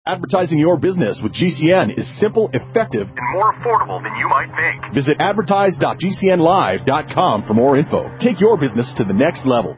Advertising your business with GCN is simple, effective, and more affordable than you might think. Visit advertise.gcnlive.com for more info. Take your business to the next level.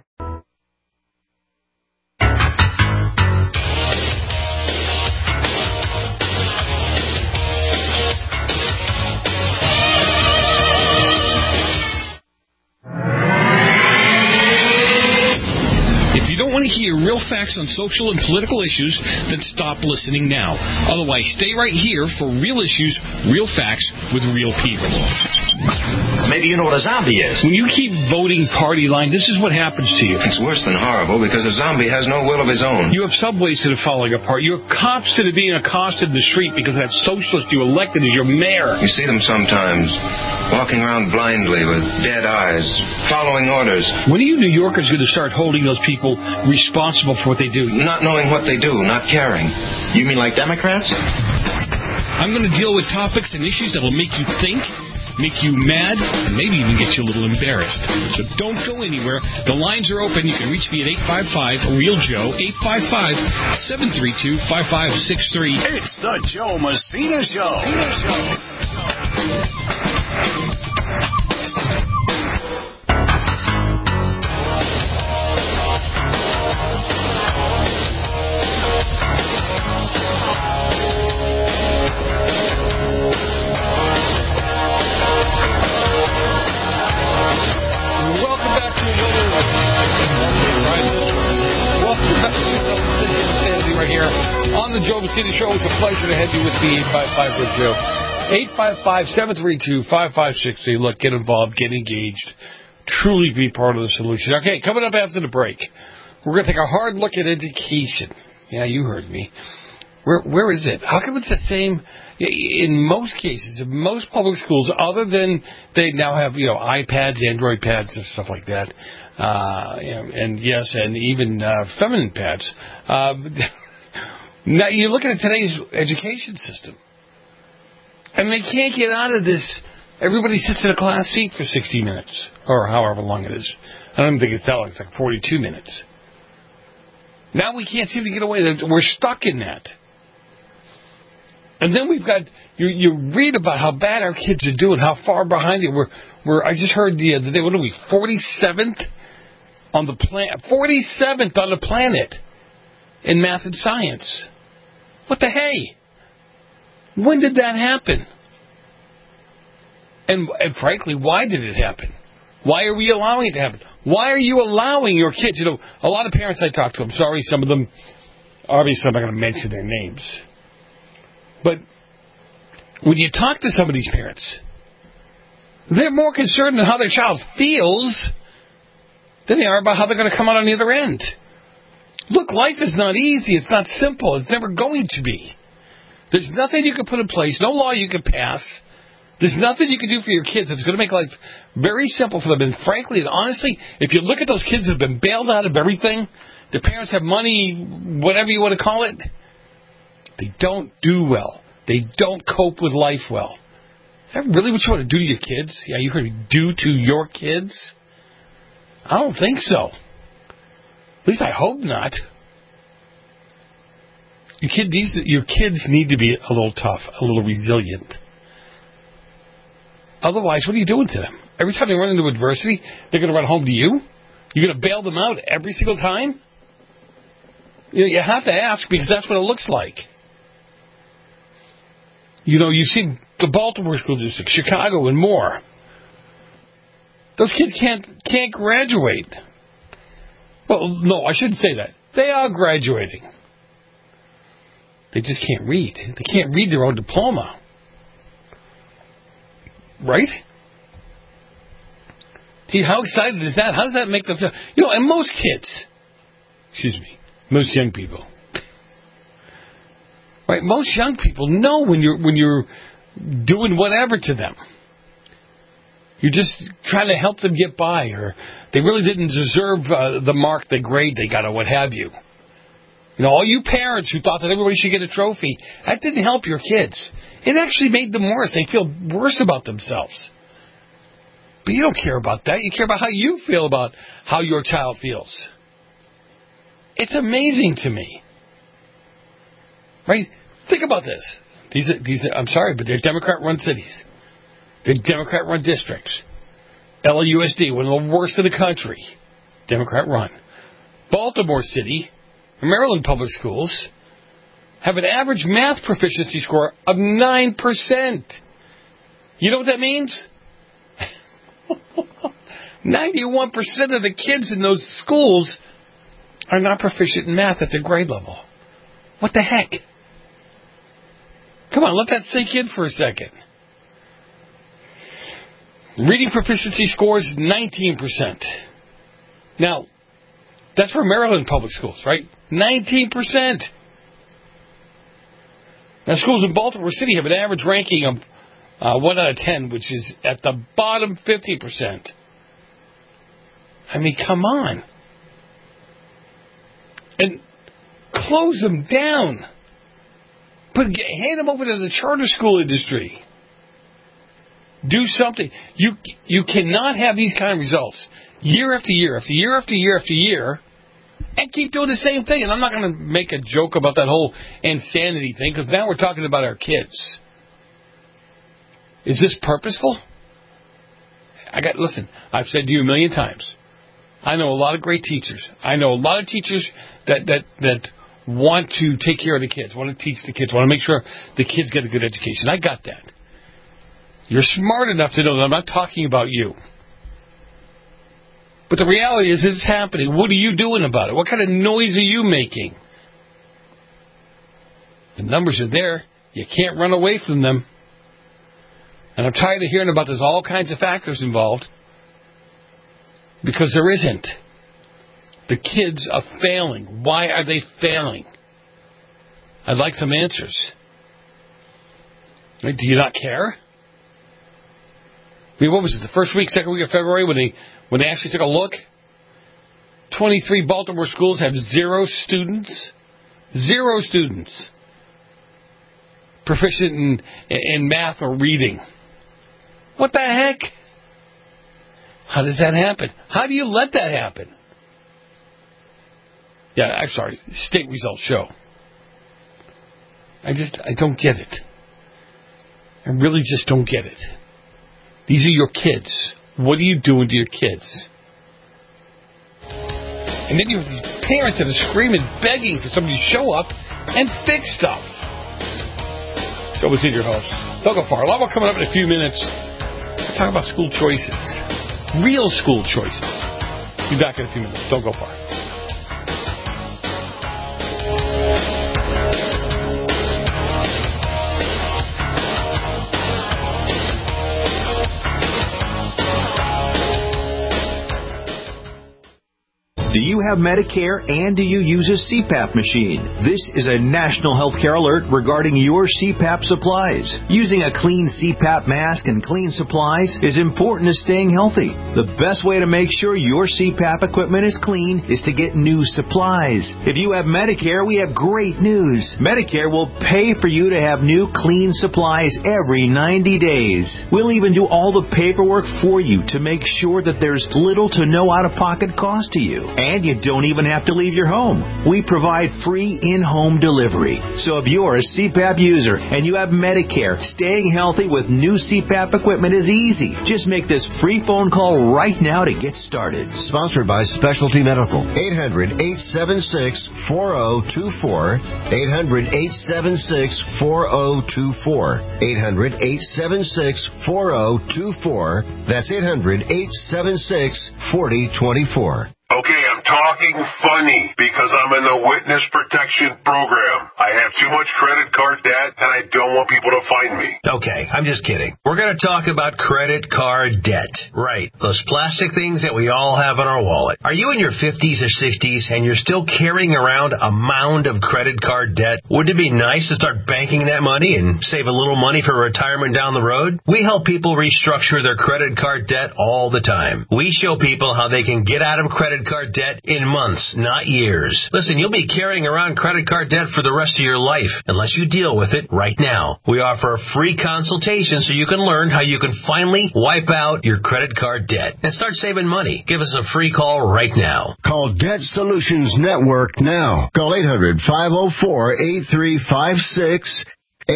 If you don't want to hear real facts on social and political issues, then stop listening now. Otherwise, stay right here for real issues, real facts with real people. Maybe you know what a zombie is. When you keep voting party line, this is what happens to you. It's worse than horrible because a zombie has no will of his own. You have subways that are falling apart. You have cops that are being accosted in the street because that socialist you elected as your mayor. You see them sometimes walking around blindly with dead eyes, following orders. When are you New Yorkers going to start holding those people responsible for what they do? Not knowing what they do, not caring. You mean like Democrats? I'm going to deal with topics and issues that will make you think, make you mad, and maybe even get you a little embarrassed. So don't go anywhere. The lines are open. You can reach me at 855-REAL-JOE, 855-732-5563. It's the Joe Messina Show. On the Joe Messina Show, it's a pleasure to have you with me, 855-REAL-JOE. 855-732-5563. Look, get involved, get engaged, truly be part of the solution. Okay, coming up after the break, we're going to take a hard look at education. Yeah, you heard me. Where is it? How come it's the same in most cases, in most public schools, other than they now have, iPads, Android pads, and stuff like that, and yes, and even feminine pads. Now, you look at today's education system, and they can't get out of this. Everybody sits in a class seat for 60 minutes, or however long it is. I don't even think it's that long. It's like 42 minutes. Now we can't seem to get away. We're stuck in that. And then we've got, you read about how bad our kids are doing, how far behind it. I just heard the other day, what are we, 47th on the planet? 47th on the planet in math and science. What the hey? When did that happen? And frankly, why did it happen? Why are we allowing it to happen? Why are you allowing your kids? A lot of parents I talk to, I'm sorry, some of them, obviously I'm not going to mention their names. But when you talk to some of these parents, they're more concerned with how their child feels than they are about how they're going to come out on the other end. Look, life is not easy. It's not simple. It's never going to be. There's nothing you can put in place, no law you can pass. There's nothing you can do for your kids that's going to make life very simple for them. And frankly and honestly, if you look at those kids that have been bailed out of everything, their parents have money, whatever you want to call it, they don't do well. They don't cope with life well. Is that really what you want to do to your kids? Yeah, you heard me. Do to your kids? I don't think so. At least I hope not. Your kids need to be a little tough, a little resilient. Otherwise, what are you doing to them? Every time they run into adversity, they're going to run home to you? You're going to bail them out every single time? You have to ask because that's what it looks like. You've seen the Baltimore school district, Chicago, and more. Those kids can't graduate. Well, no, I shouldn't say that. They are graduating. They just can't read. They can't read their own diploma. Right? How excited is that? How does that make them feel? And most kids, most young people, right? Most young people know when you're doing whatever to them. You're just trying to help them get by, or they really didn't deserve the mark, the grade they got, or what have you. All you parents who thought that everybody should get a trophy, that didn't help your kids. It actually made them worse. They feel worse about themselves. But you don't care about that. You care about how you feel about how your child feels. It's amazing to me. Right? Think about this. These are, I'm sorry, but they're Democrat-run cities. They're Democrat-run districts. LAUSD, one of the worst in the country. Democrat-run. Baltimore City, Maryland Public Schools, have an average math proficiency score of 9%. You know what that means? 91% of the kids in those schools are not proficient in math at their grade level. What the heck? Come on, let that sink in for a second. Reading proficiency scores, 19%. Now, that's for Maryland Public Schools, right? 19%. Now, schools in Baltimore City have an average ranking of 1 out of 10, which is at the bottom 50%. I mean, come on. And close them down. Hand them over to the charter school industry. Do something. You cannot have these kind of results year after year after year after year after year and keep doing the same thing. And I'm not going to make a joke about that whole insanity thing because now we're talking about our kids. Is this purposeful? Listen, I've said to you a million times, I know a lot of great teachers. I know a lot of teachers that want to take care of the kids, want to teach the kids, want to make sure the kids get a good education. I got that. You're smart enough to know that I'm not talking about you. But the reality is it's happening. What are you doing about it? What kind of noise are you making? The numbers are there. You can't run away from them. And I'm tired of hearing about there's all kinds of factors involved. Because there isn't. The kids are failing. Why are they failing? I'd like some answers. Do you not care? I mean, what was it, the first week, second week of February when they actually took a look? 23 Baltimore schools have 0 students. 0 students proficient in math or reading. What the heck? How does that happen? How do you let that happen? Yeah, I'm sorry. State results show. I don't get it. I really just don't get it. These are your kids. What are you doing to your kids? And then you have these parents that are screaming, begging for somebody to show up and fix stuff. Joe was your host. Don't go far. A lot more coming up in a few minutes. We're talking about school choices. Real school choices. Be back in a few minutes. Don't go far. Do you have Medicare and do you use a CPAP machine? This is a national healthcare alert regarding your CPAP supplies. Using a clean CPAP mask and clean supplies is important to staying healthy. The best way to make sure your CPAP equipment is clean is to get new supplies. If you have Medicare, we have great news. Medicare will pay for you to have new clean supplies every 90 days. We'll even do all the paperwork for you to make sure that there's little to no out-of-pocket cost to you. And you don't even have to leave your home. We provide free in-home delivery. So if you're a CPAP user and you have Medicare, staying healthy with new CPAP equipment is easy. Just make this free phone call right now to get started. Sponsored by Specialty Medical. 800-876-4024. 800-876-4024. 800-876-4024. That's 800-876-4024. Okay, I'm talking funny because I'm in the witness protection program. I have too much credit card debt and I don't want people to find me. Okay, I'm just kidding. We're going to talk about credit card debt. Right, those plastic things that we all have in our wallet. Are you in your 50s or 60s and you're still carrying around a mound of credit card debt? Wouldn't it be nice to start banking that money and save a little money for retirement down the road? We help people restructure their credit card debt all the time. We show people how they can get out of credit card debt debt in months, not years. Listen, you'll be carrying around credit card debt for the rest of your life unless you deal with it right now. We offer a free consultation so you can learn how you can finally wipe out your credit card debt and start saving money. Give us a free call right now. Call Debt Solutions Network now. Call 800-504-8356.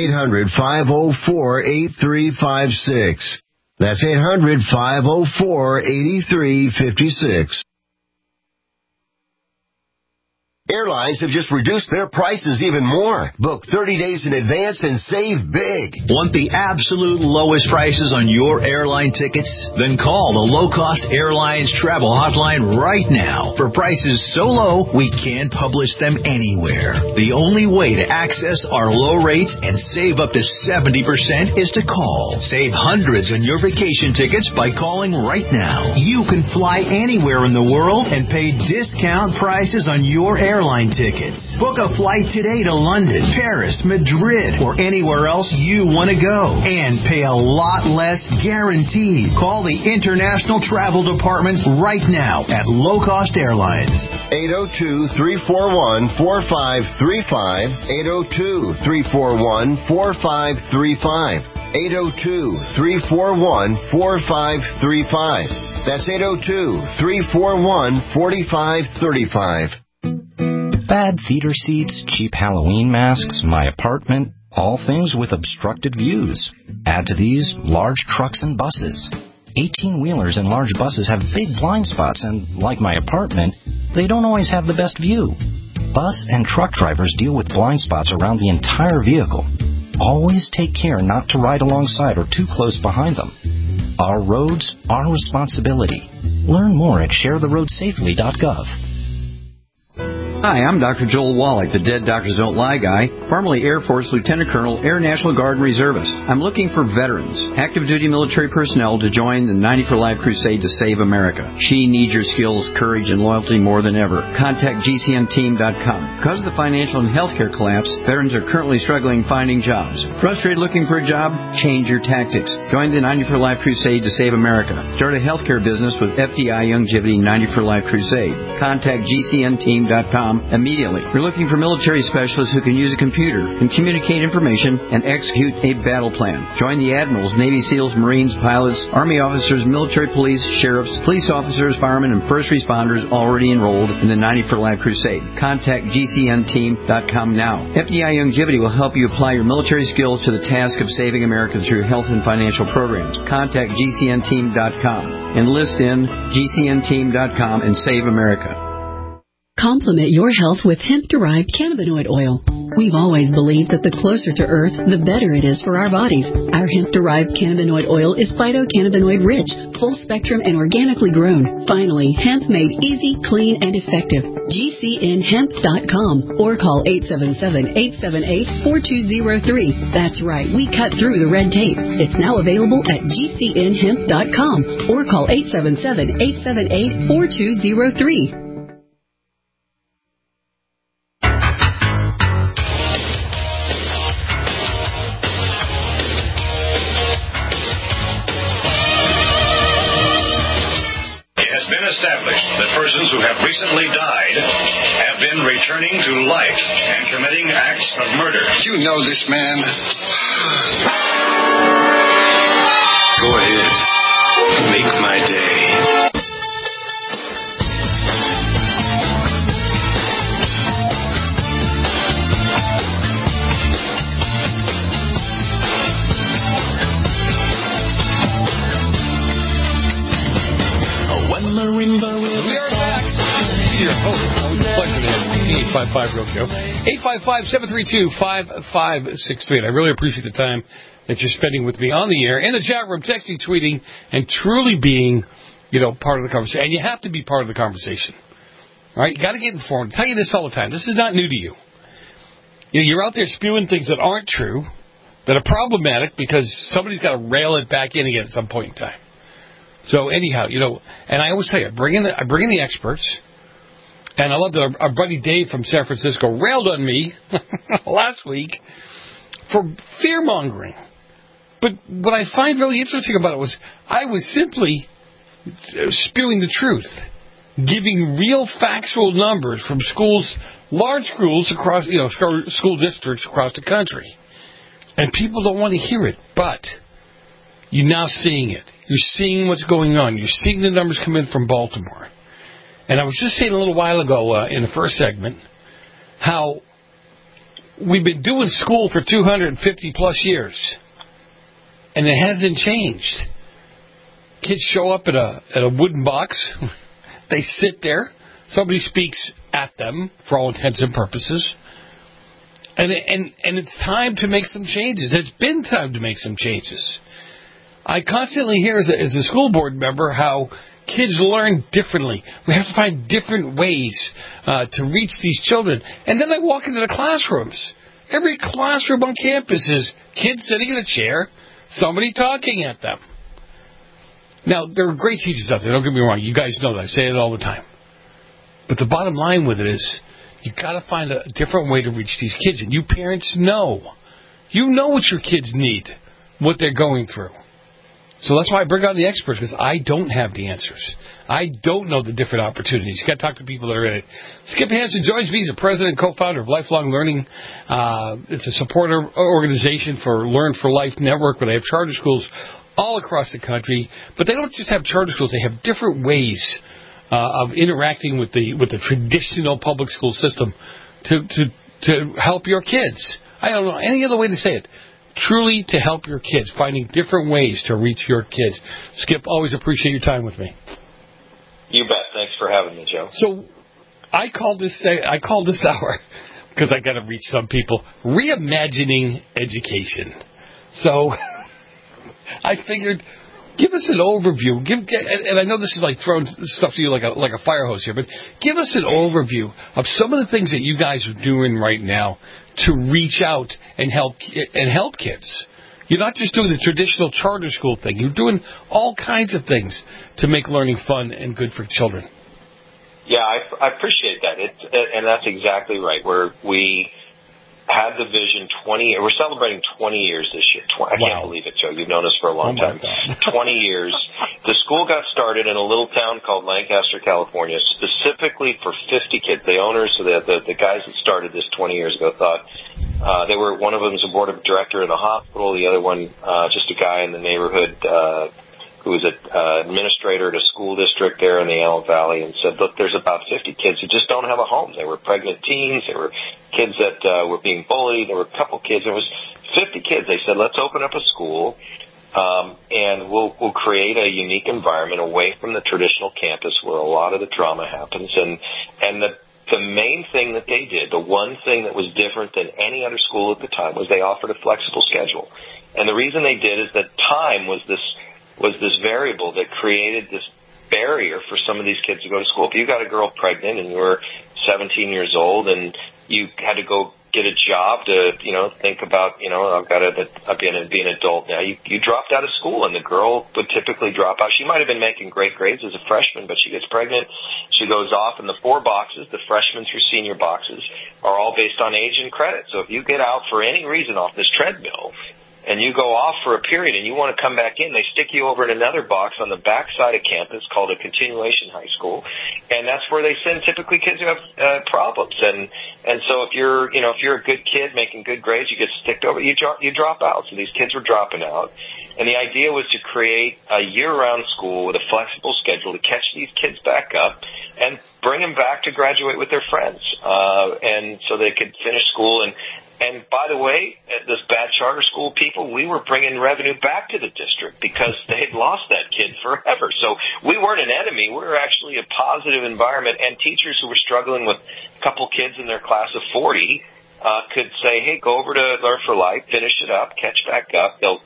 800-504-8356. That's 800-504-8356. Airlines have just reduced their prices even more. Book 30 days in advance and save big. Want the absolute lowest prices on your airline tickets? Then call the Low Cost Airlines Travel Hotline right now. For prices so low, we can't publish them anywhere. The only way to access our low rates and save up to 70% is to call. Save hundreds on your vacation tickets by calling right now. You can fly anywhere in the world and pay discount prices on your airline tickets. Book a flight today to London, Paris, Madrid, or anywhere else you want to go and pay a lot less guaranteed. Call the International Travel Department right now at Low Cost Airlines. 802-341-4535. 802-341-4535. 802-341-4535. That's 802-341-4535. Bad theater seats, cheap Halloween masks, my apartment, all things with obstructed views. Add to these large trucks and buses. 18-wheelers and large buses have big blind spots, and like my apartment, they don't always have the best view. Bus and truck drivers deal with blind spots around the entire vehicle. Always take care not to ride alongside or too close behind them. Our roads, our responsibility. Learn more at sharetheroadsafely.gov. Hi, I'm Dr. Joel Wallach, the Dead Doctors Don't Lie guy, formerly Air Force Lieutenant Colonel, Air National Guard Reservist. I'm looking for veterans, active duty military personnel to join the 90 for Life crusade to save America. She needs your skills, courage, and loyalty more than ever. Contact GCNteam.com. Because of the financial and healthcare collapse, veterans are currently struggling finding jobs. Frustrated looking for a job? Change your tactics. Join the 90 for Life crusade to save America. Start a healthcare business with FDI Longevity 90 for Life crusade. Contact GCNteam.com immediately. We're looking for military specialists who can use a computer and communicate information and execute a battle plan. Join the admirals, Navy SEALs, Marines, pilots, Army officers, military police, sheriffs, police officers, firemen, and first responders already enrolled in the 90 for Life crusade. Contact GCNteam.com now. FDI Longevity will help you apply your military skills to the task of saving America through health and financial programs. Contact GCNteam.com. Enlist in GCNteam.com and save America. Complement your health with hemp-derived cannabinoid oil. We've always believed that the closer to Earth, the better it is for our bodies. Our hemp-derived cannabinoid oil is phytocannabinoid-rich, full-spectrum, and organically grown. Finally, hemp made easy, clean, and effective. GCNhemp.com or call 877-878-4203. That's right, we cut through the red tape. It's now available at GCNhemp.com or call 877-878-4203. Established that persons who have recently died have been returning to life and committing acts of murder. You know this man. Go ahead. Make my day. Your host, 855 Real Show. 855-732-5563. And I really appreciate the time that you're spending with me on the air, in the chat room, texting, tweeting, and truly being, part of the conversation. And you have to be part of the conversation. All right? You got to get informed. I tell you this all the time. This is not new to you. You're out there spewing things that aren't true, that are problematic, because somebody's got to rail it back in again at some point in time. So anyhow, and I always tell you, I bring in the experts. And I love that our buddy Dave from San Francisco railed on me last week for fear-mongering. But what I find really interesting about it was I was simply spewing the truth. giving real factual numbers from schools, large schools across, school districts across the country. And people don't want to hear it, but you're now seeing it. You're seeing what's going on. You're seeing the numbers come in from Baltimore. And I was just saying a little while ago in the first segment how we've been doing school for 250 plus years, and it hasn't changed. Kids show up at a wooden box. They sit there. Somebody speaks at them for all intents and purposes. And it's time to make some changes. It's been time to make some changes. I constantly hear as a school board member how kids learn differently. We have to find different ways to reach these children. And then I walk into the classrooms. Every classroom on campus is kids sitting in a chair, somebody talking at them. Now, there are great teachers out there. Don't get me wrong. You guys know that. I say it all the time. But the bottom line with it is you've got to find a different way to reach these kids. And you parents know. You know what your kids need, what they're going through. So that's why I bring on the experts, because I don't have the answers. I don't know the different opportunities. You've got to talk to people that are in it. Skip Hansen joins me. He's the president and co-founder of Lifelong Learning. It's a support organization for Learn for Life Network, where they have charter schools all across the country. But they don't just have charter schools. They have different ways of interacting with the traditional public school system to help your kids. I don't know any other way to say it. Truly to help your kids, finding different ways to reach your kids. Skip, always appreciate your time with me. You bet. Thanks for having me, Joe. So I called this hour, because I got to reach some people, Reimagining Education. So I figured, give us an overview. And I know this is like throwing stuff to you like a fire hose here, but give us an overview of some of the things that you guys are doing right now to reach out and help kids. You're not just doing the traditional charter school thing. You're doing all kinds of things to make learning fun and good for children. Yeah, I appreciate that. And that's exactly right. We had the vision we're celebrating 20 years this year. I can't believe it, Joe. You've known us for a long time. 20 years. The school got started in a little town called Lancaster, California, specifically for 50 kids. The owners, the guys that started this 20 years ago thought one of them was a board of director in the hospital, the other one just a guy in the neighborhood who was an administrator at a school district there in the Antelope Valley, and said, look, there's about 50 kids who just don't have a home. They were pregnant teens. They were kids that were being bullied. There were a couple kids. There was 50 kids. They said, let's open up a school, and we'll create a unique environment away from the traditional campus where a lot of the drama happens. And the main thing that they did, the one thing that was different than any other school at the time, was they offered a flexible schedule. And the reason they did is that time was this variable that created this barrier for some of these kids to go to school. If you got a girl pregnant and you were 17 years old and you had to go get a job to, think about, I've got to be an adult now. You dropped out of school, and the girl would typically drop out. She might have been making great grades as a freshman, but she gets pregnant. She goes off, and the 4 boxes, the freshman through senior boxes, are all based on age and credit. So if you get out for any reason off this treadmill, and you go off for a period and you want to come back in, they stick you over in another box on the back side of campus called a continuation high school. And that's where they send typically kids who have problems. And so if you're a good kid making good grades, you get sticked over, you drop out. So these kids were dropping out. And the idea was to create a year-round school with a flexible schedule to catch these kids back up and bring them back to graduate with their friends. And so they could finish school. And by the way, this bad charter school people, we were bringing revenue back to the district because they had lost that kid forever. So we weren't an enemy. We were actually a positive environment. And teachers who were struggling with a couple kids in their class of 40 could say, hey, go over to Learn for Life, finish it up, catch back up. They'll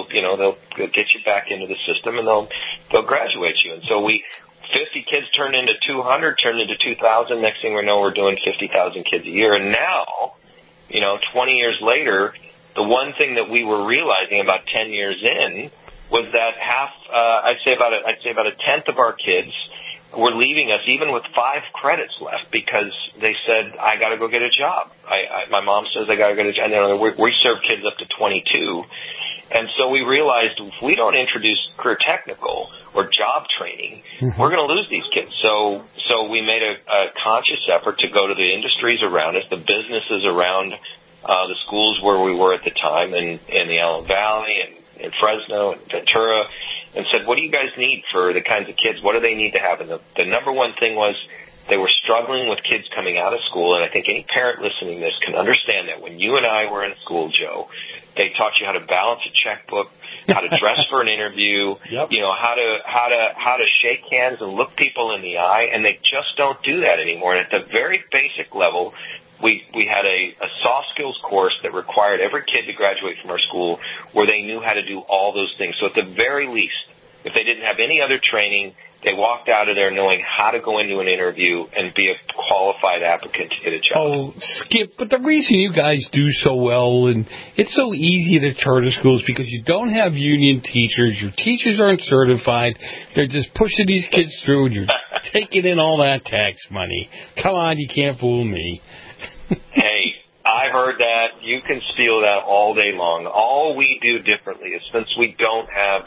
get you back into the system, and they'll graduate you. And so 50 kids turned into 200, turned into 2,000. Next thing we know, we're doing 50,000 kids a year. And now, 20 years later, the one thing that we were realizing about 10 years in was that I'd say about a tenth of our kids were leaving us even with 5 credits left because they said, I got to go get a job. My mom says I got to get a job. And we serve kids up to 22. And so we realized if we don't introduce career technical or job training, we're going to lose these kids. So we made a conscious effort to go to the industries around us, the businesses around the schools where we were at the time in the Allen Valley and in Fresno and Ventura, and said, what do you guys need for the kinds of kids? What do they need to have? And the number one thing was they were struggling with kids coming out of school, and I think any parent listening to this can understand that when you and I were in school, Joe, they taught you how to balance a checkbook, how to dress for an interview, you know, how to shake hands and look people in the eye, and they just don't do that anymore. And at the very basic level, we had a soft skills course that required every kid to graduate from our school where they knew how to do all those things. So at the very least, if they didn't have any other training, they walked out of there knowing how to go into an interview and be a qualified applicant to get a job. Oh, Skip, but the reason you guys do so well, and it's so easy to charter schools, because you don't have union teachers. Your teachers aren't certified. They're just pushing these kids through, and you're taking in all that tax money. Come on, you can't fool me. Hey, I've heard that. You can steal that all day long. All we do differently is, since we don't have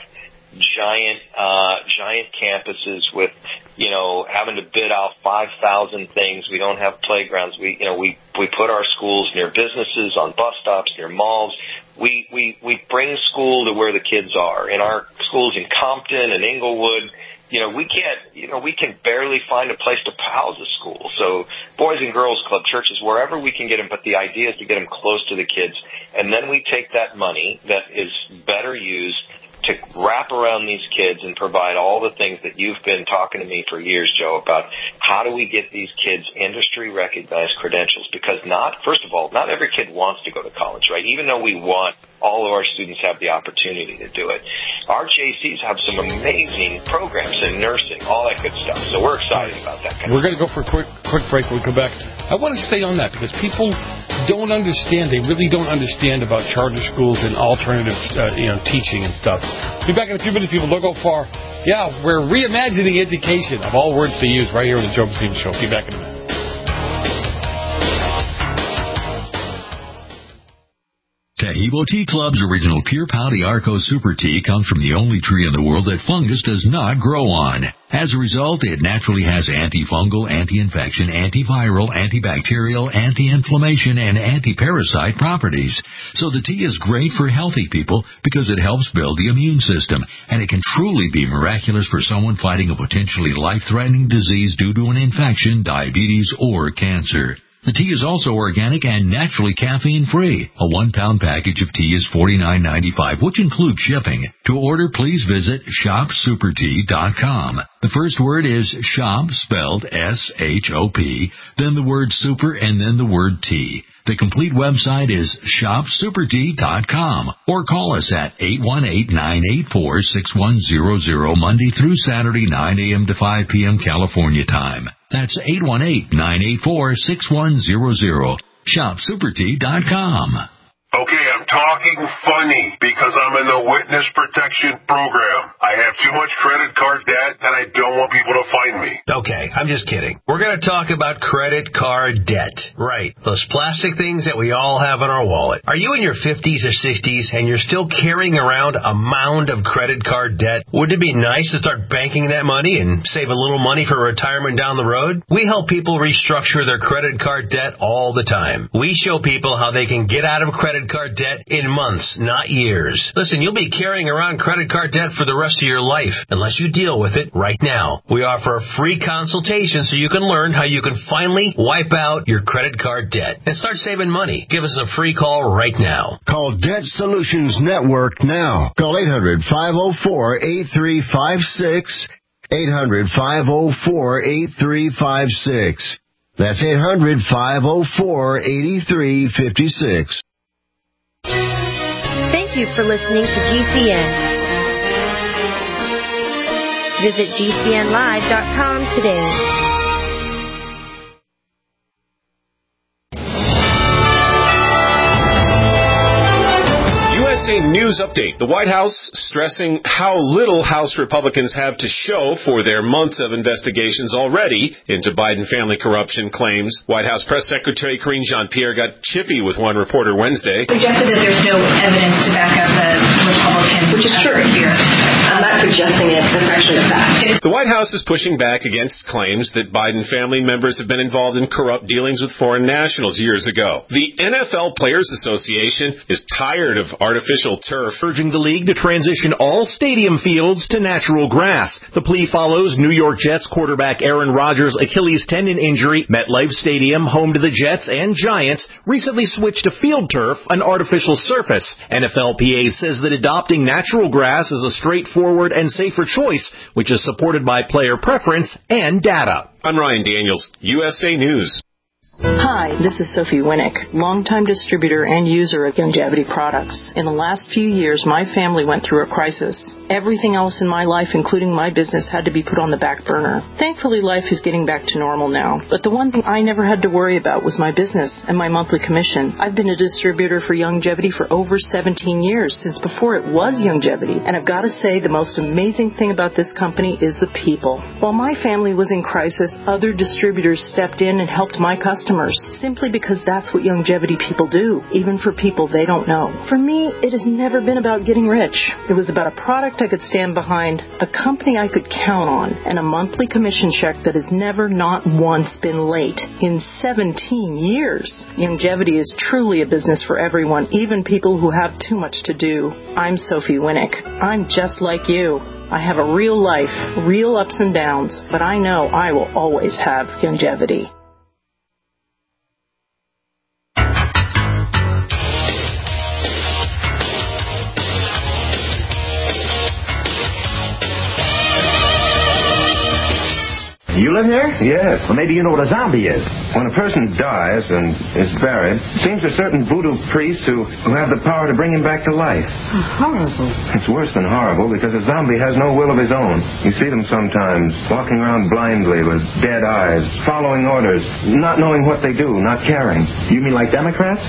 giant campuses with, you know, having to bid out 5,000 things. We don't have playgrounds. We put our schools near businesses, on bus stops, near malls. We bring school to where the kids are. In our schools in Compton and Inglewood, you know, we can barely find a place to house a school. So Boys and Girls Club, churches, wherever we can get them, but the idea is to get them close to the kids. And then we take that money that is better used to wrap around these kids and provide all the things that you've been talking to me for years, Joe, about how do we get these kids industry-recognized credentials? Because first of all, not every kid wants to go to college, right? Even though we want all of our students have the opportunity to do it. Our JCs have some amazing programs in nursing, all that good stuff. So we're excited about that. We're going to go for a quick break when we come back. I want to stay on that because people don't understand. They really don't understand about charter schools and alternative teaching and stuff. Be back in a few minutes, people. Don't go far. Yeah, we're reimagining education, of all words to use, right here on the Joe Stevens Show. Be back in a minute. Taheebo Tea Club's original Pure Pau d'Arco Super Tea comes from the only tree in the world that fungus does not grow on. As a result, it naturally has antifungal, anti-infection, antiviral, antibacterial, anti-inflammation, and anti-parasite properties. So the tea is great for healthy people because it helps build the immune system, and it can truly be miraculous for someone fighting a potentially life-threatening disease due to an infection, diabetes, or cancer. The tea is also organic and naturally caffeine-free. A 1-pound package of tea is $49.95, which includes shipping. To order, please visit shopsupertea.com. The first word is shop, spelled S-H-O-P, then the word super, and then the word tea. The complete website is shopsupertea.com, or call us at 818-984-6100, Monday through Saturday, 9 a.m. to 5 p.m. California time. That's 818-984-6100. ShopSuperTea.com. Okay, I'm talking funny because I'm in the witness protection program. I have too much credit card debt and I don't want people to find me. Okay, I'm just kidding. We're going to talk about credit card debt. Right, those plastic things that we all have in our wallet. Are you in your 50s or 60s and you're still carrying around a mound of credit card debt? Wouldn't it be nice to start banking that money and save a little money for retirement down the road? We help people restructure their credit card debt all the time. We show people how they can get out of credit card debt in months, not years. Listen, you'll be carrying around credit card debt for the rest of your life unless you deal with it right now. We offer a free consultation so you can learn how you can finally wipe out your credit card debt and start saving money. Give us a free call right now. Call Debt Solutions Network now. Call 800-504-8356. 800-504-8356. That's 800-504-8356. Thank you for listening to GCN. Visit GCNlive.com today. USA News Update. The White House stressing how little House Republicans have to show for their months of investigations already into Biden family corruption claims. White House Press Secretary Karine Jean-Pierre got chippy with one reporter Wednesday. Suggested that there's no evidence to back up the Republican, which is true here. I'm not suggesting it. That's actually a fact. The White House is pushing back against claims that Biden family members have been involved in corrupt dealings with foreign nationals years ago. The NFL Players Association is tired of artificial turf, urging the league to transition all stadium fields to natural grass. The plea follows New York Jets quarterback Aaron Rodgers' Achilles tendon injury. MetLife Stadium, home to the Jets and Giants, recently switched to field turf, an artificial surface. NFLPA says that adopting natural grass is a straightforward and safer choice, which is supported by player preference and data. I'm Ryan Daniels, USA News. Hi, this is Sophie Winnick, longtime distributor and user of Youngevity products. In the last few years, my family went through a crisis. Everything else in my life, including my business, had to be put on the back burner. Thankfully, life is getting back to normal now. But the one thing I never had to worry about was my business and my monthly commission. I've been a distributor for Youngevity for over 17 years, since before it was Youngevity. And I've got to say, the most amazing thing about this company is the people. While my family was in crisis, other distributors stepped in and helped my customers, simply because that's what Youngevity people do, even for people they don't know. For me, it has never been about getting rich. It was about a product I could stand behind, a company I could count on, and a monthly commission check that has never, not once, been late in 17 years. Youngevity is truly a business for everyone, even people who have too much to do. I'm Sophie Winnick. I'm just like you. I have a real life, real ups and downs, but I know I will always have Youngevity. You live here? Yes. Well, maybe you know what a zombie is. When a person dies and is buried, it seems there are certain voodoo priests who have the power to bring him back to life. Horrible. It's worse than horrible because a zombie has no will of his own. You see them sometimes walking around blindly with dead eyes, following orders, not knowing what they do, not caring. You mean like Democrats?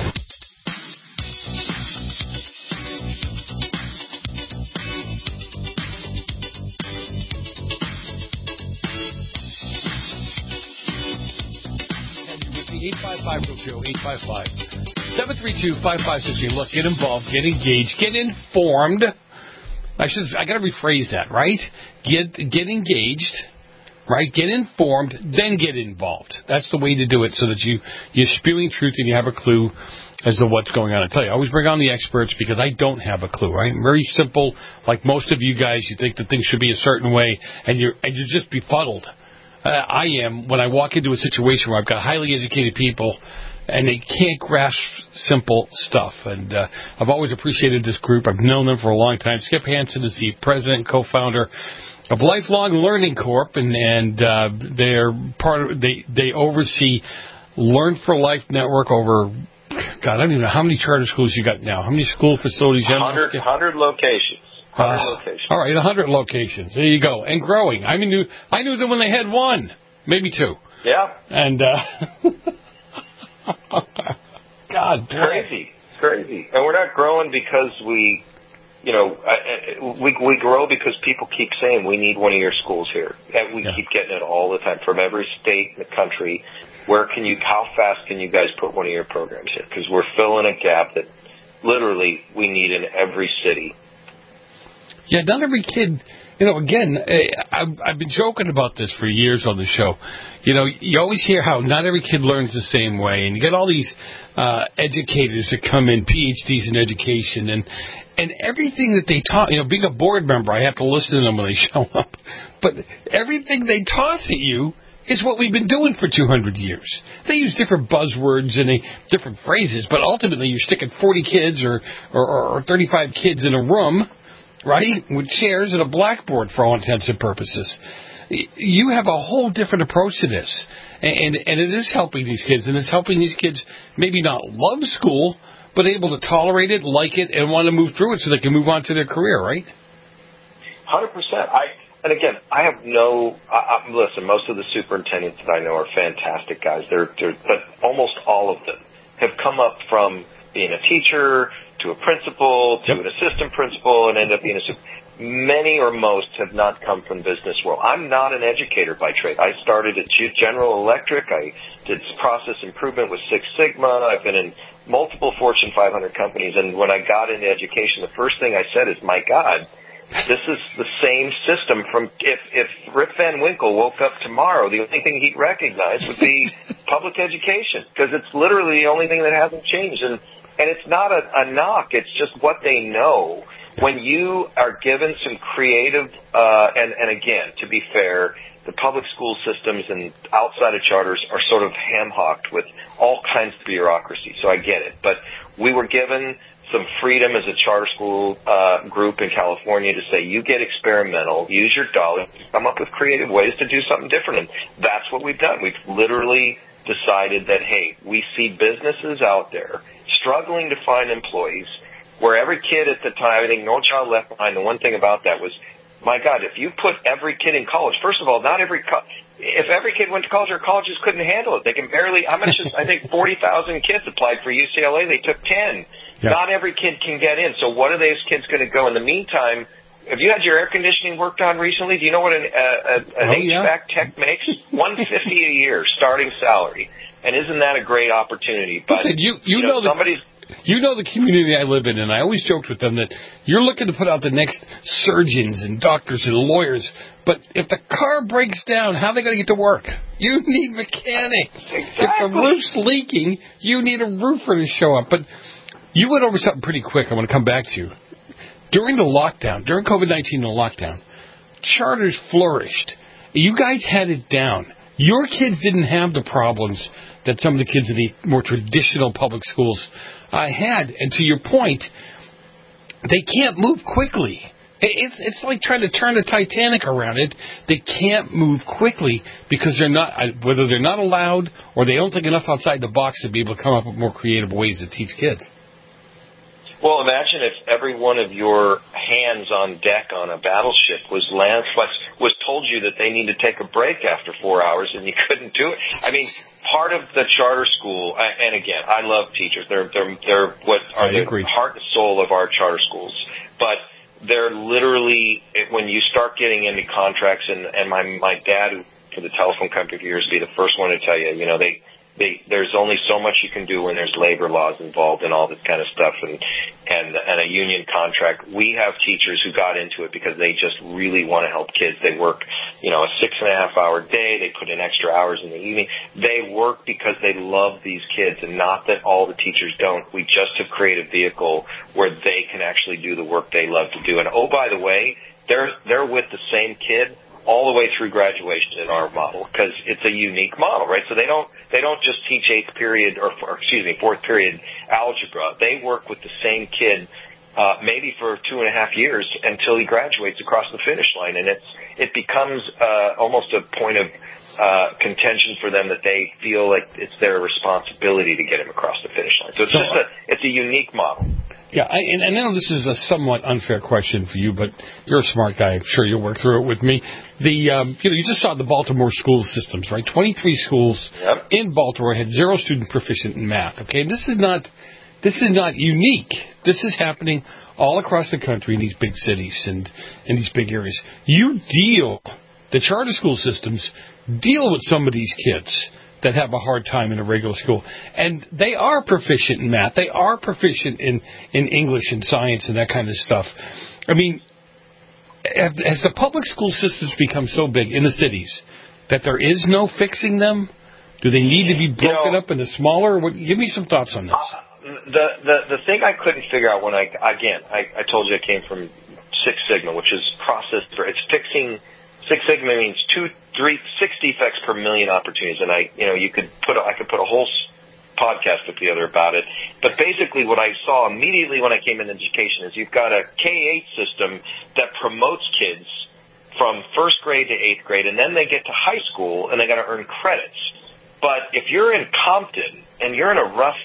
Joe, 855-732-5568. Look, get involved, get engaged, get informed. I got to rephrase that, right? Get engaged, right? Get informed, then get involved. That's the way to do it, so that you're spewing truth and you have a clue as to what's going on. I tell you, I always bring on the experts because I don't have a clue, right? I'm very simple, like most of you guys. You think that things should be a certain way, and you're just befuddled. I am when I walk into a situation where I've got highly educated people and they can't grasp simple stuff. And I've always appreciated this group. I've known them for a long time. Skip Hansen is the president and co-founder of Lifelong Learning Corp, and they're part of. They oversee Learn for Life Network over. God, I don't even know how many charter schools you got now. How many school facilities you have? 100 locations. 100 locations. All right, 100 locations. There you go. And growing. I knew them when they had one, maybe two. Yeah. And, God, crazy. And we're not growing because we grow because people keep saying we need one of your schools here. And we keep getting it all the time from every state in the country. How fast can you guys put one of your programs here? Because we're filling a gap that literally we need in every city. Yeah, not every kid, again, I've been joking about this for years on the show. You always hear how not every kid learns the same way, and you get all these educators that come in, PhDs in education, and everything that they taught, being a board member, I have to listen to them when they show up, but everything they toss at you is what we've been doing for 200 years. They use different buzzwords and different phrases, but ultimately you're sticking 40 kids or 35 kids in a room, right, with chairs and a blackboard for all intents and purposes. You have a whole different approach to this, and it is helping these kids, and it's helping these kids maybe not love school, but able to tolerate it, like it, and want to move through it so they can move on to their career, right? 100%. And again, I have listen, most of the superintendents that I know are fantastic guys. But almost all of them have come up from being a teacher to a principal to an assistant principal and end up being many or most have not come from the business world. I'm not an educator by trade. I started at General Electric. I did process improvement with Six Sigma. I've been in multiple Fortune 500 companies. And when I got into education, the first thing I said is, my God, this is the same system from if Rip Van Winkle woke up tomorrow, the only thing he'd recognize would be public education, because it's literally the only thing that hasn't changed. And it's not a knock. It's just what they know. When you are given some creative, and again, to be fair, the public school systems and outside of charters are sort of ham-hocked with all kinds of bureaucracy, so I get it. But we were given some freedom as a charter school group in California to say, you get experimental, use your dollars, come up with creative ways to do something different. And that's what we've done. We've literally decided that, hey, we see businesses out there struggling to find employees, where every kid at the time, I think No Child Left Behind, the one thing about that was, my God, if you put every kid in college, first of all, if every kid went to college, our colleges couldn't handle it. They can barely, I think 40,000 kids applied for UCLA. They took 10. Yeah. Not every kid can get in. So what are those kids going to go? In the meantime, have you had your air conditioning worked on recently? Do you know what an HVAC tech makes? $150 a year starting salary. And isn't that a great opportunity? But listen, you know the community I live in, and I always joked with them that you're looking to put out the next surgeons and doctors and lawyers, but if the car breaks down, how are they going to get to work? You need mechanics. Exactly. If the roof's leaking, you need a roofer to show up. But you went over something pretty quick I want to come back to. During the lockdown, during COVID-19 and the lockdown, charters flourished. You guys had it down. Your kids didn't have the problems that some of the kids in the more traditional public schools had. And to your point, they can't move quickly. It's like trying to turn the Titanic around. They can't move quickly because whether they're not allowed or they don't think enough outside the box to be able to come up with more creative ways to teach kids. Well, imagine if every one of your hands on deck on a battleship was told you that they need to take a break after 4 hours and you couldn't do it. I mean, part of the charter school, and again, I love teachers. They're what are the heart and soul of our charter schools. But they're literally, when you start getting into contracts, and my dad, who for the telephone company for years, would be the first one to tell you, there's only so much you can do when there's labor laws involved and all this kind of stuff and a union contract. We have teachers who got into it because they just really want to help kids. They work, a 6.5-hour day. They put in extra hours in the evening. They work because they love these kids, and not that all the teachers don't. We just have created a vehicle where they can actually do the work they love to do. And oh, by the way, they're with the same kid all the way through graduation in our model, because it's a unique model, right? So they don't just teach fourth period algebra. They work with the same kid maybe for 2.5 years until he graduates across the finish line, and it becomes almost a point of contention for them that they feel like it's their responsibility to get him across the finish line. So it's a unique model. Yeah, and I know this is a somewhat unfair question for you, but you're a smart guy. I'm sure you'll work through it with me. You just saw the Baltimore school systems, right? 23 schools in Baltimore had 0 student proficient in math. Okay, this is not unique. This is happening all across the country in these big cities and in these big areas. The charter school systems deal with some of these kids that have a hard time in a regular school. And they are proficient in math. They are proficient in English and science and that kind of stuff. I mean, has the public school systems become so big in the cities that there is no fixing them? Do they need to be broken up into smaller? Give me some thoughts on this. The thing I couldn't figure out when I told you I came from Six Sigma, which is it's fixing. Six Sigma means 6 defects per million opportunities, and I could put a whole podcast put together about it. But basically, what I saw immediately when I came into education is you've got a K-8 system that promotes kids from first grade to 8th grade, and then they get to high school and they got to earn credits. But if you're in Compton and you're in a rough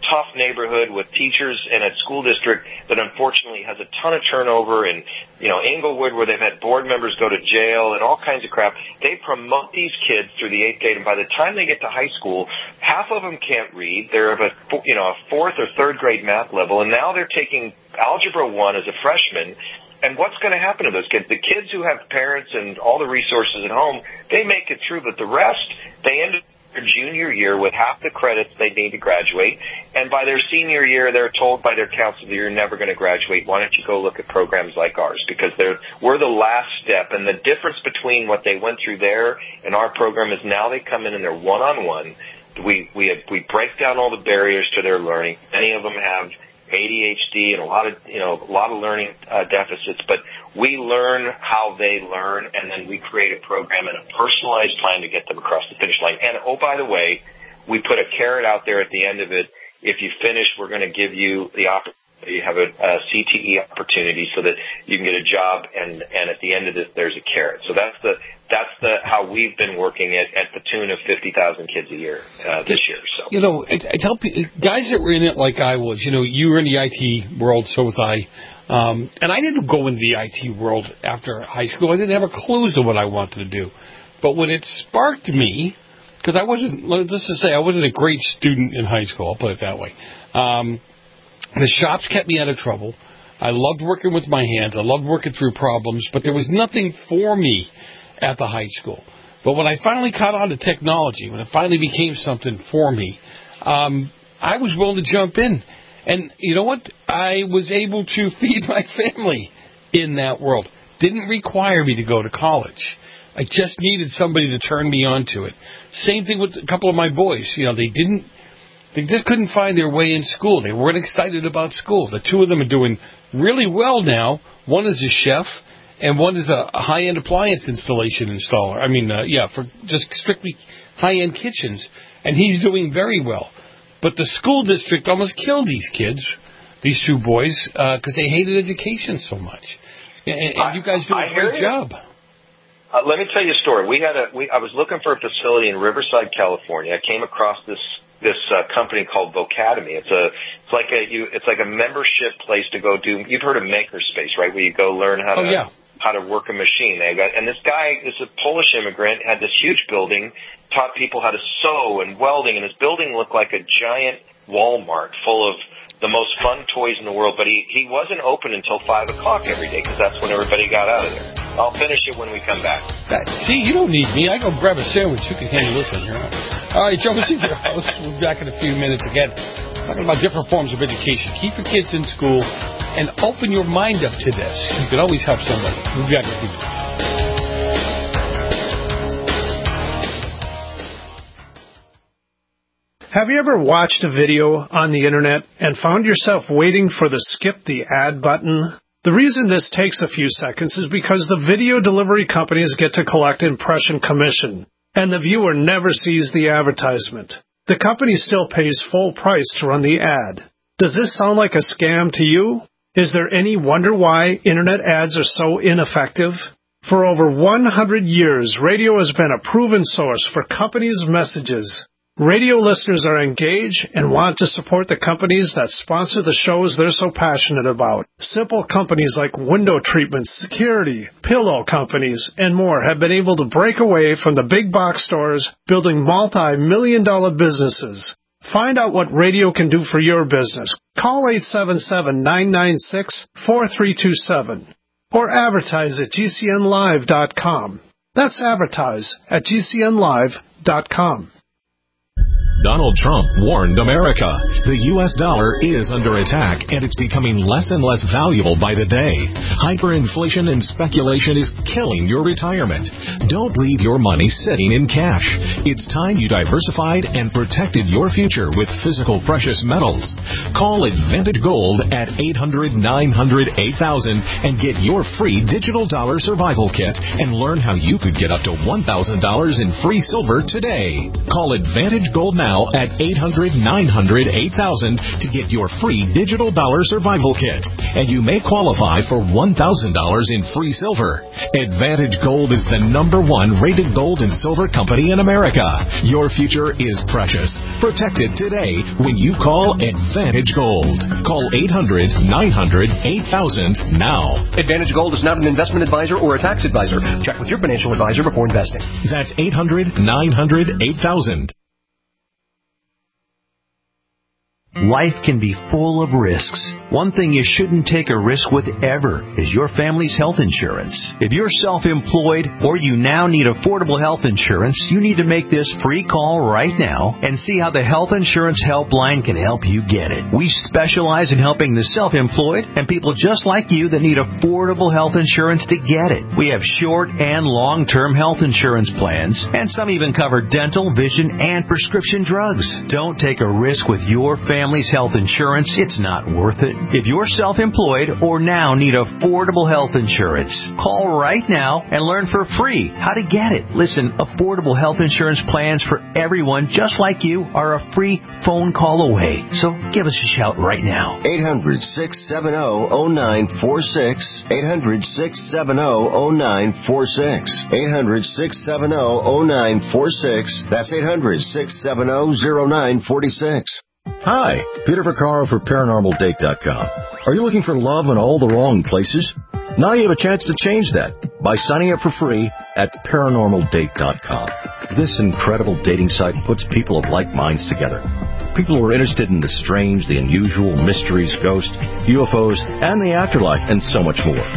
tough neighborhood with teachers in a school district that unfortunately has a ton of turnover, and, Englewood, where they've had board members go to jail and all kinds of crap. They promote these kids through the 8th grade, and by the time they get to high school, half of them can't read. They're of a 4th or 3rd grade math level, and now they're taking Algebra 1 as a freshman. And what's going to happen to those kids? The kids who have parents and all the resources at home, they make it through, but the rest, they end up their junior year with half the credits they need to graduate, and by their senior year, they're told by their counselor, you're never going to graduate. Why don't you go look at programs like ours? Because we're the last step, and the difference between what they went through there and our program is now they come in and they're one-on-one. We break down all the barriers to their learning. Many of them have ADHD and a lot of learning deficits, but we learn how they learn, and then we create a program and a personalized plan to get them across the finish line. And, oh, by the way, we put a carrot out there at the end of it. If you finish, we're going to give you the opportunity. You have a CTE opportunity so that you can get a job, and at the end of this, there's a carrot. So that's how we've been working at the tune of 50,000 kids a year this year. So I tell people, guys that were in it like I was. You were in the IT world, so was I. And I didn't go into the IT world after high school. I didn't have a clue as to what I wanted to do. But when it sparked me, because I wasn't a great student in high school, I'll put it that way. The shops kept me out of trouble. I loved working with my hands. I loved working through problems, but there was nothing for me at the high school. But when I finally caught on to technology, when it finally became something for me, I was willing to jump in. And you know what? I was able to feed my family in that world. Didn't require me to go to college. I just needed somebody to turn me on to it. Same thing with a couple of my boys. They just couldn't find their way in school. They weren't excited about school. The two of them are doing really well now. One is a chef, and one is a high-end appliance installation installer. For just strictly high-end kitchens. And he's doing very well. But the school district almost killed these kids, these two boys, because they hated education so much. And you guys do a great job. Let me tell you a story. I was looking for a facility in Riverside, California. I came across this company called Vocademy. It's like a membership place to go do. You've heard of Makerspace, right? Where you go learn how to work a machine. And this guy is a Polish immigrant, had this huge building, taught people how to sew and welding, and his building looked like a giant Walmart full of the most fun toys in the world. But he wasn't open until 5 o'clock every day because that's when everybody got out of there. I'll finish it when we come back. See, you don't need me. I go grab a sandwich. You can handle this one here. All right, Joe, this is your host. We'll be back in a few minutes again, talking about different forms of education. Keep your kids in school and open your mind up to this. You can always help somebody. We'll be back in a few minutes. Have you ever watched a video on the internet and found yourself waiting for the skip the ad button? The reason this takes a few seconds is because the video delivery companies get to collect impression commission, and the viewer never sees the advertisement. The company still pays full price to run the ad. Does this sound like a scam to you? Is there any wonder why internet ads are so ineffective? For over 100 years, radio has been a proven source for companies' messages. Radio listeners are engaged and want to support the companies that sponsor the shows they're so passionate about. Simple companies like window treatments, security, pillow companies, and more have been able to break away from the big box stores, building multi-million-dollar businesses. Find out what radio can do for your business. Call 877-996-4327 or advertise at GCNlive.com. That's advertise at GCNlive.com. Donald Trump warned America. The U.S. dollar is under attack, and it's becoming less and less valuable by the day. Hyperinflation and speculation is killing your retirement. Don't leave your money sitting in cash. It's time you diversified and protected your future with physical precious metals. Call Advantage Gold at 800-900-8000 and get your free digital dollar survival kit and learn how you could get up to $1,000 in free silver today. Call Advantage Gold now now at 800-900-8000 to get your free digital dollar survival kit. And you may qualify for $1,000 in free silver. Advantage Gold is the #1 rated gold and silver company in America. Your future is precious. Protect it today when you call Advantage Gold. Call 800-900-8000 now. Advantage Gold is not an investment advisor or a tax advisor. Check with your financial advisor before investing. That's 800-900-8000. Life can be full of risks. One thing you shouldn't take a risk with ever is your family's health insurance. If you're self-employed or you now need affordable health insurance, you need to make this free call right now and see how the Health Insurance Helpline can help you get it. We specialize in helping the self-employed and people just like you that need affordable health insurance to get it. We have short and long-term health insurance plans, and some even cover dental, vision, and prescription drugs. Don't take a risk with your family's health insurance. It's not worth it. If you're self-employed or now need affordable health insurance, call right now and learn for free how to get it. Listen, affordable health insurance plans for everyone just like you are a free phone call away. So give us a shout right now. 800-670-0946. 800-670-0946. 800-670-0946. That's 800-670-0946. Hi, Peter Vaccaro for ParanormalDate.com. Are you looking for love in all the wrong places? Now you have a chance to change that by signing up for free at ParanormalDate.com. This incredible dating site puts people of like minds together. People who are interested in the strange, the unusual, mysteries, ghosts, UFOs, and the afterlife, and so much more.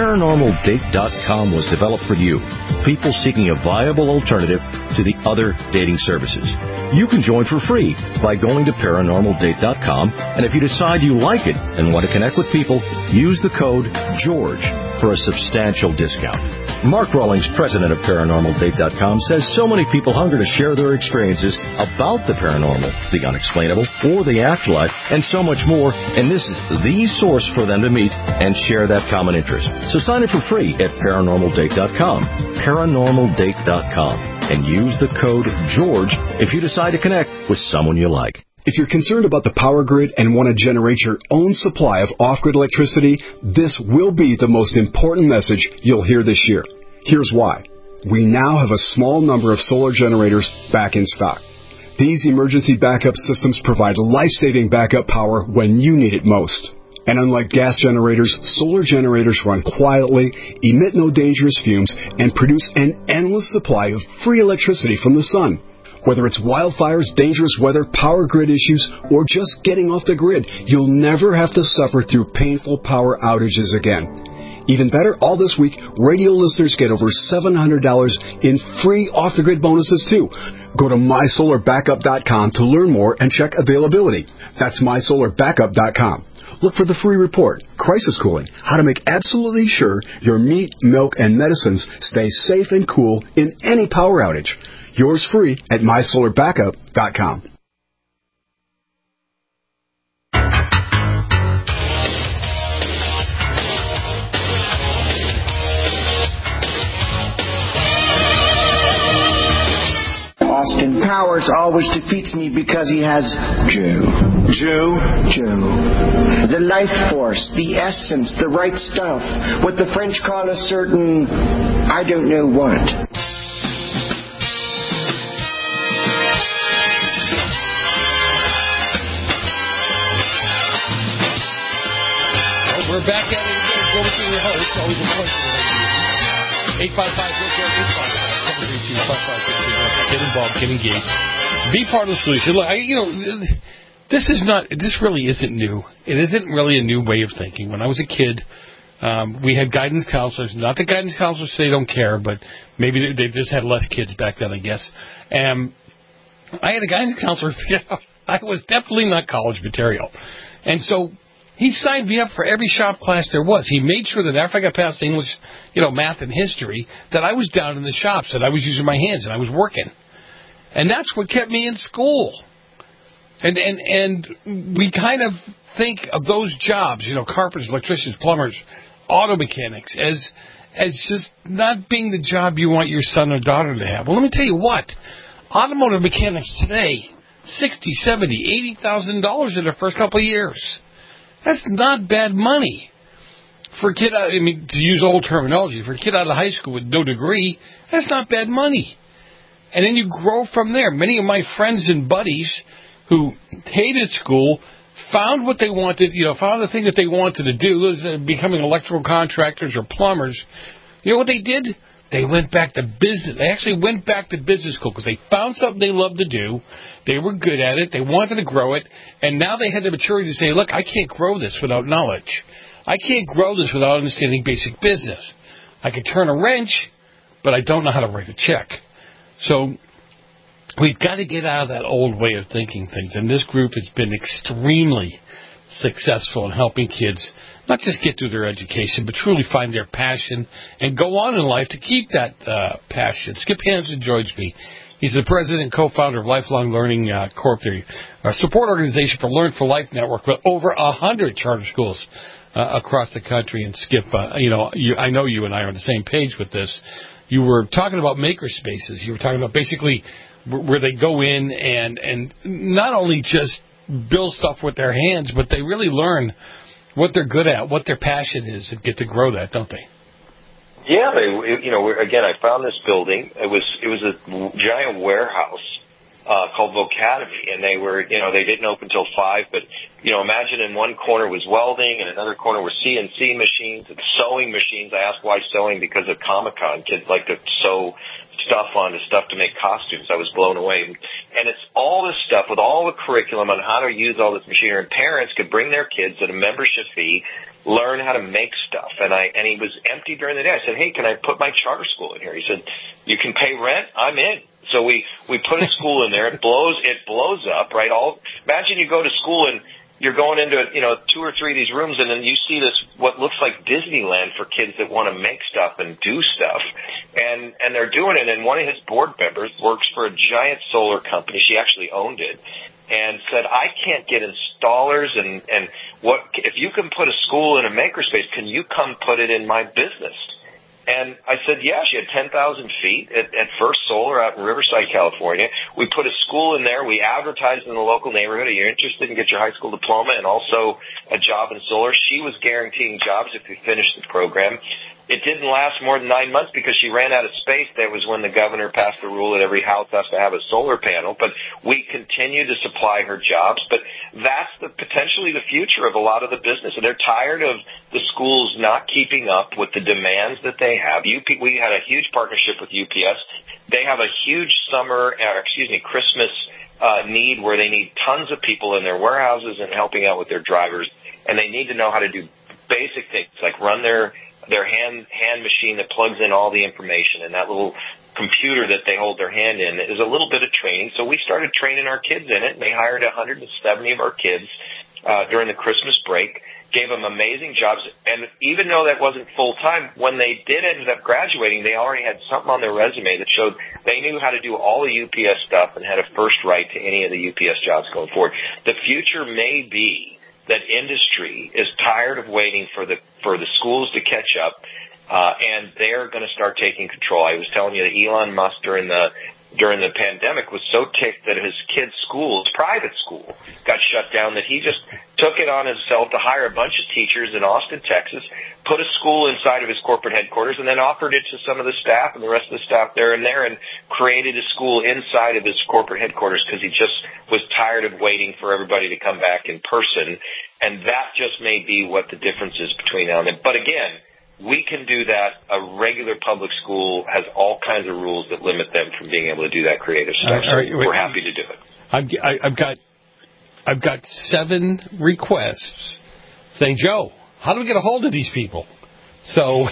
ParanormalDate.com was developed for you, people seeking a viable alternative to the other dating services. You can join for free by going to ParanormalDate.com, and if you decide you like it and want to connect with people, use the code GEORGE for a substantial discount. Mark Rawlings, president of ParanormalDate.com, says so many people hunger to share their experiences about the paranormal, the unexplainable, or the afterlife, and so much more, and this is the source for them to meet and share that common interest. So sign up for free at ParanormalDate.com, ParanormalDate.com, and use the code GEORGE if you decide to connect with someone you like. If you're concerned about the power grid and want to generate your own supply of off-grid electricity, this will be the most important message you'll hear this year. Here's why. We now have a small number of solar generators back in stock. These emergency backup systems provide life-saving backup power when you need it most. And unlike gas generators, solar generators run quietly, emit no dangerous fumes, and produce an endless supply of free electricity from the sun. Whether it's wildfires, dangerous weather, power grid issues, or just getting off the grid, you'll never have to suffer through painful power outages again. Even better, all this week, radio listeners get over $700 in free off-the-grid bonuses, too. Go to MySolarBackup.com to learn more and check availability. That's MySolarBackup.com. Look for the free report, Crisis Cooling, how to make absolutely sure your meat, milk, and medicines stay safe and cool in any power outage. Yours free at MySolarBackup.com. Austin Powers always defeats me because he has Joe. The life force, the essence, the right stuff. What the French call a certain, I don't know what. We're back at it again. Go with your host. Always a pleasure. 855-732-5562. Get involved. Get engaged. Be part of the solution. Look, this really isn't new. It isn't really a new way of thinking. When I was a kid, we had guidance counselors. Not that guidance counselors say they don't care, but maybe they just had less kids back then, I guess. I had a guidance counselor figure out I was definitely not college material. And so he signed me up for every shop class there was. He made sure that after I got past English, math and history, that I was down in the shops, that I was using my hands, and I was working. And that's what kept me in school. And we kind of think of those jobs, carpenters, electricians, plumbers, auto mechanics, as just not being the job you want your son or daughter to have. Well, let me tell you what. Automotive mechanics today $60,000, $70,000, $80,000 in their first couple of years. That's not bad money. For a kid, to use old terminology, for a kid out of high school with no degree, that's not bad money. And then you grow from there. Many of my friends and buddies who hated school found what they wanted, found the thing that they wanted to do, becoming electrical contractors or plumbers. You know what they did? They went back to business. They actually went back to business school because they found something they loved to do. They were good at it. They wanted to grow it. And now they had the maturity to say, look, I can't grow this without knowledge. I can't grow this without understanding basic business. I can turn a wrench, but I don't know how to write a check. So we've got to get out of that old way of thinking things. And this group has been extremely successful in helping kids not just get through their education, but truly find their passion and go on in life to keep that passion. Skip Hansen joins me. He's the president and co-founder of Lifelong Learning Corp, a support organization for Learn for Life Network with over 100 charter schools across the country. And Skip, I know you and I are on the same page with this. You were talking about maker spaces. You were talking about basically where they go in and not only just build stuff with their hands, but they really learn what they're good at, what their passion is, and get to grow that, don't they? Yeah, again, I found this building. It was a giant warehouse called Vocademy, and they didn't open till 5. But imagine in one corner was welding, and another corner were CNC machines and sewing machines. I asked why sewing, because of Comic-Con. Kids like to sew stuff onto stuff to make costumes. I was blown away. And it's all this stuff with all the curriculum on how to use all this machinery. And parents could bring their kids at a membership fee, learn how to make stuff. And he was empty during the day. I said, hey, can I put my charter school in here? He said, you can pay rent? I'm in. So we put a school in there. It blows up, right? Imagine you go to school and you're going into 2 or 3 of these rooms, and then you see this what looks like Disneyland for kids that want to make stuff and do stuff, and they're doing it. And one of his board members works for a giant solar company. She actually owned it, and said, I can't get installers, and what if you can put a school in a makerspace? Can you come put it in my business? And I said, yeah. She had 10,000 feet at First Solar out in Riverside, California. We put a school in there. We advertised in the local neighborhood. Are you interested in get your high school diploma and also a job in solar? She was guaranteeing jobs if you finished the program. It didn't last more than 9 months because she ran out of space. That was when the governor passed the rule that every house has to have a solar panel. But we continue to supply her jobs. But that's potentially the future of a lot of the business. And they're tired of the schools not keeping up with the demands that they have. We had a huge partnership with UPS. They have a huge Christmas need where they need tons of people in their warehouses and helping out with their drivers. And they need to know how to do basic things like run their hand machine that plugs in all the information, and that little computer that they hold their hand in is a little bit of training. So we started training our kids in it, and they hired 170 of our kids during the Christmas break, gave them amazing jobs. And even though that wasn't full-time, when they did end up graduating, they already had something on their resume that showed they knew how to do all the UPS stuff and had a first right to any of the UPS jobs going forward. The future may be that industry is tired of waiting for the schools to catch up, and they're going to start taking control. I was telling you that Elon Musk during the pandemic was so ticked that his kid's school, his private school, got shut down that he just took it on himself to hire a bunch of teachers in Austin, Texas, put a school inside of his corporate headquarters, and then offered it to some of the staff and the rest of the staff there and created a school inside of his corporate headquarters because he just was tired of waiting for everybody to come back in person. And that just may be what the difference is between now and then. But again, we can do that. A regular public school has all kinds of rules that limit them from being able to do that creative stuff. We're happy to do it. I've got 7 requests saying, Joe, how do we get a hold of these people? So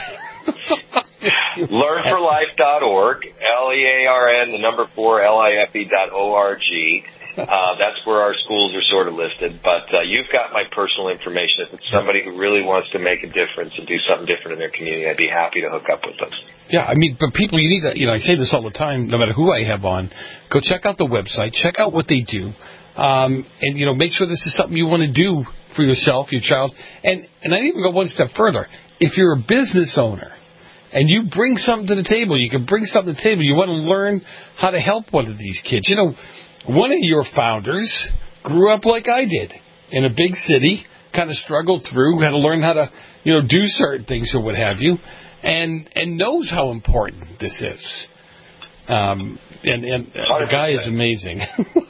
learnforlife.org, LEARN, 4, LIFE.org. That's where our schools are sort of listed. But you've got my personal information. If it's somebody who really wants to make a difference and do something different in their community, I'd be happy to hook up with them. Yeah, but people, you need to, I say this all the time, no matter who I have on, go check out the website, check out what they do, and, make sure this is something you want to do for yourself, your child. And I'd even go one step further. If you're a business owner, and you bring something to the table. You can bring something to the table. You want to learn how to help one of these kids. You know, one of your founders grew up like I did in a big city, kind of struggled through, had to learn how to, do certain things or what have you, and knows how important this is. And the guy is amazing.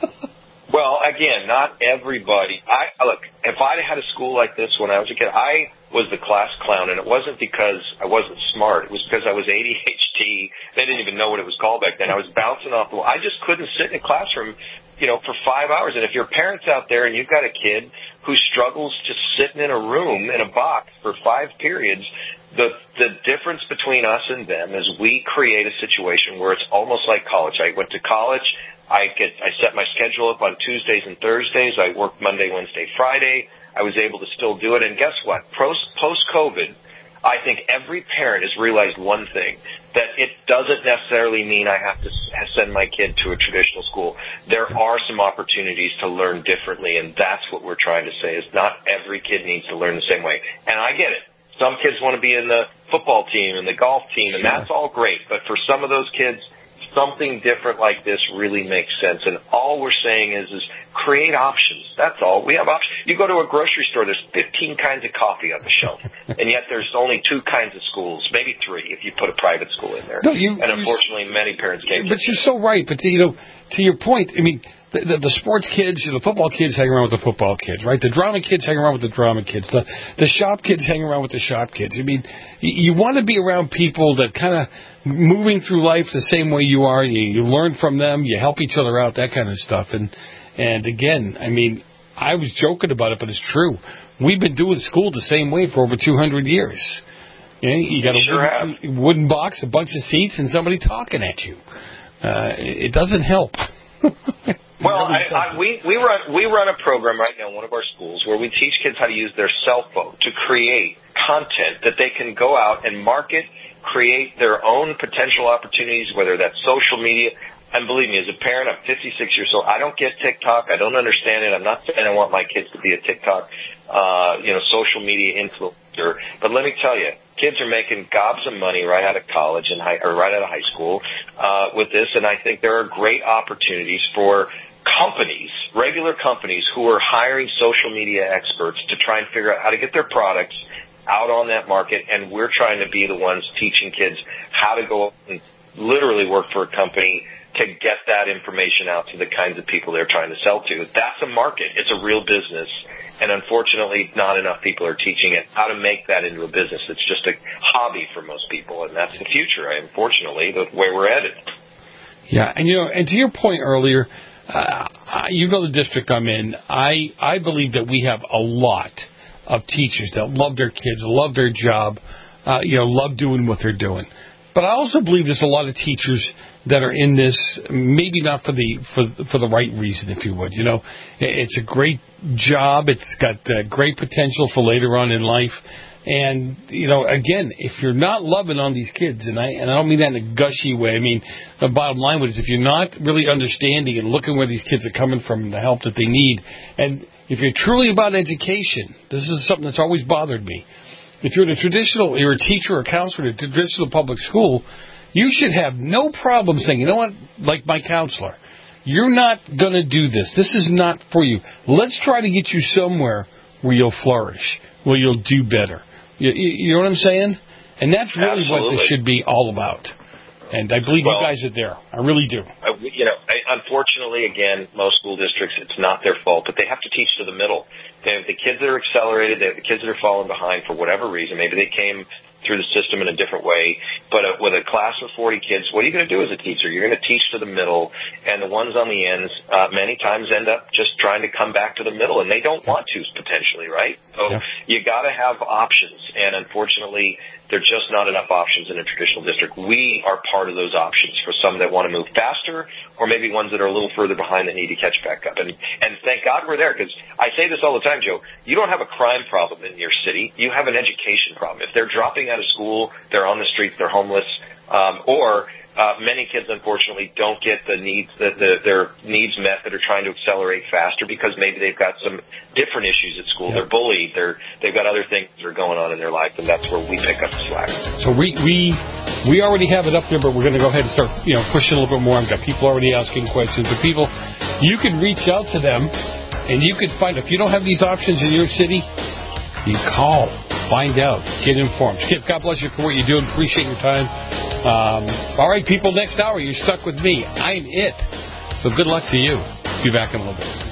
Well, again, not everybody. Look, if I had a school like this when I was a kid, I was the class clown, and it wasn't because I wasn't smart. It was because I was ADHD. They didn't even know what it was called back then. I was bouncing off the wall. I just couldn't sit in a classroom, for 5 hours. And if your parents out there and you've got a kid who struggles just sitting in a room in a box for 5 periods, the difference between us and them is we create a situation where it's almost like college. I went to college. I set my schedule up on Tuesdays and Thursdays. I worked Monday, Wednesday, Friday. I was able to still do it. And guess what? Post-COVID, I think every parent has realized one thing, that it doesn't necessarily mean I have to send my kid to a traditional school. There are some opportunities to learn differently, and that's what we're trying to say, is not every kid needs to learn the same way. And I get it. Some kids want to be in the football team and the golf team, and that's all great. But for some of those kids, something different like this really makes sense. And all we're saying is create options. That's all. We have options. You go to a grocery store, there's 15 kinds of coffee on the shelf. And yet there's only 2 kinds of schools, maybe 3 if you put a private school in there. No, and unfortunately, many parents can't. But you're so right. But, to your point, I mean, the sports kids, the football kids hang around with the football kids, right? The drama kids hang around with the drama kids. The shop kids hang around with the shop kids. I mean, you want to be around people that kind of moving through life the same way you are. You learn from them. You help each other out, that kind of stuff. And again, I mean, I was joking about it, but it's true. We've been doing school the same way for over 200 years. You got a wooden box, a bunch of seats, and somebody talking at you. It doesn't help. Well, we run a program right now in one of our schools where we teach kids how to use their cell phone to create content that they can go out and market, create their own potential opportunities, whether that's social media. And believe me, as a parent, I'm 56 years old. I don't get TikTok. I don't understand it. I'm not saying I want my kids to be a TikTok, social media influencer. But let me tell you, kids are making gobs of money right out of college or right out of high school with this. And I think there are great opportunities for companies, regular companies, who are hiring social media experts to try and figure out how to get their products out on that market. And we're trying to be the ones teaching kids how to go and literally work for a company to get that information out to the kinds of people they're trying to sell to. That's a market. It's a real business. And unfortunately, not enough people are teaching it how to make that into a business. It's just a hobby for most people, and that's the future, unfortunately, the way we're headed. Yeah, and to your point earlier, the district I'm in, I believe that we have a lot of teachers that love their kids, love their job, love doing what they're doing. But I also believe there's a lot of teachers that are in this, maybe not for the right reason, if you would. It's a great job. It's got great potential for later on in life. And, again, if you're not loving on these kids, and I don't mean that in a gushy way. I mean, the bottom line is if you're not really understanding and looking where these kids are coming from and the help that they need, and if you're truly about education, this is something that's always bothered me. If you're you're a teacher or a counselor at a traditional public school, you should have no problem saying, you know what, like my counselor, you're not going to do this. This is not for you. Let's try to get you somewhere where you'll flourish, where you'll do better. You know what I'm saying? And that's really what this should be all about. And I believe you guys are there. I really do. Unfortunately, again, most school districts, it's not their fault, but they have to teach to the middle. They have the kids that are accelerated. They have the kids that are falling behind for whatever reason. Maybe they came through the system in a different way. But with a class of 40 kids, what are you going to do as a teacher? You're going to teach to the middle, and the ones on the ends many times end up just trying to come back to the middle, and they don't want to, potentially, right? So you got to have options, and unfortunately, there are just not enough options in a traditional district. We are part of those options for some that want to move faster, or maybe ones that are a little further behind that need to catch back up. And thank God we're there, because I say this all the time, Joe, you don't have a crime problem in your city. You have an education problem. If they're dropping out of school, they're on the streets, they're homeless, or many kids, unfortunately, don't get the needs their needs met that are trying to accelerate faster because maybe they've got some different issues at school. They're bullied. They've got other things that are going on in their life, and that's where we pick up the slack. So we already have it up there, but we're going to go ahead and start pushing a little bit more. I've got people already asking questions. But people, you can reach out to them, and you can find, if you don't have these options in your city, you call, find out, get informed. Skip, God bless you for what you do. Appreciate your time. All right, people, next hour, you're stuck with me. I'm it. So good luck to you. Be back in a little bit.